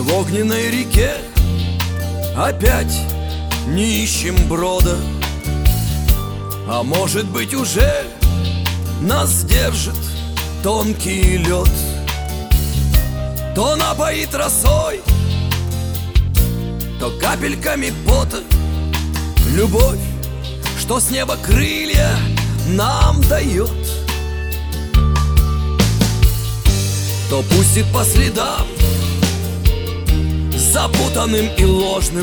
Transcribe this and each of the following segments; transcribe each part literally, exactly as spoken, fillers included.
В огненной реке опять не ищем брода, а может быть уже нас держит тонкий лед. То напоит росой, то капельками пота. Любовь, что с неба крылья нам дает, то пустит по следам запутанным и ложным,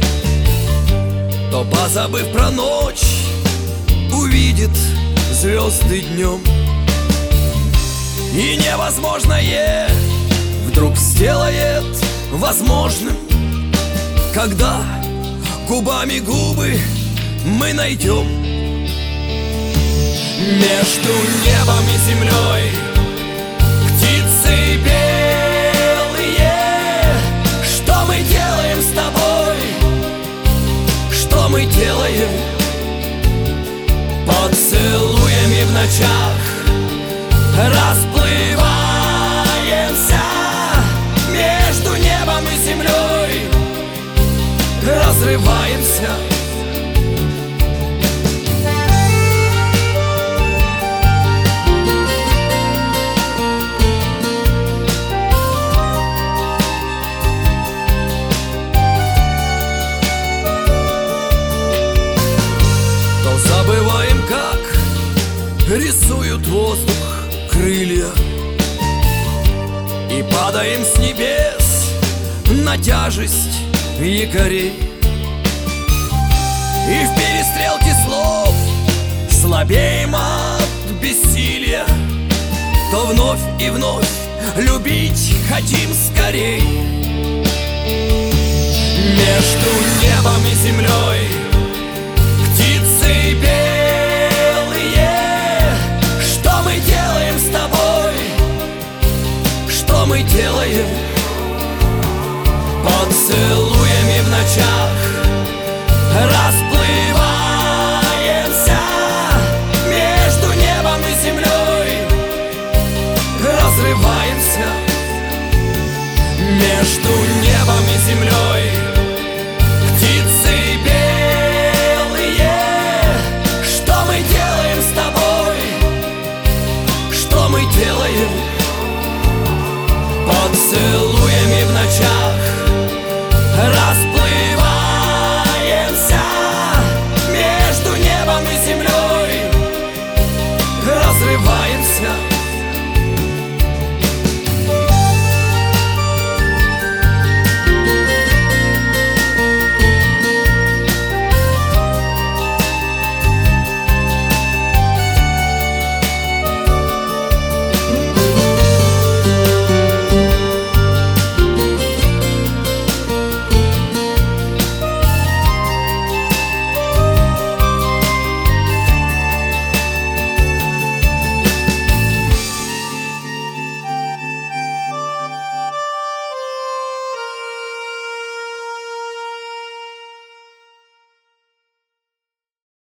то, позабыв про ночь, увидит звезды днем. И невозможное вдруг сделает возможным, когда губами губы мы найдем. Между небом и землей птицы белые, что мы делаем с тобой? Что мы делаем? Поцелуями в ночах расплываемся между небом и землей, разрываемся. То забываем, как рисуют воздух крылья, и падаем с небес на тяжесть якорей. И в перестрелке слов слабеем от бессилия, то вновь и вновь любить хотим скорей. Между небом и землей птицы белые, что мы делаем с тобой? Что мы делаем? Поцелуями в ночах расплываемся между небом и землей, разрываемся. Между небом и землей птицы белые, что мы делаем с тобой? Что мы делаем? Поцелуями в ночах расплываемся между небом и землей, разрываемся.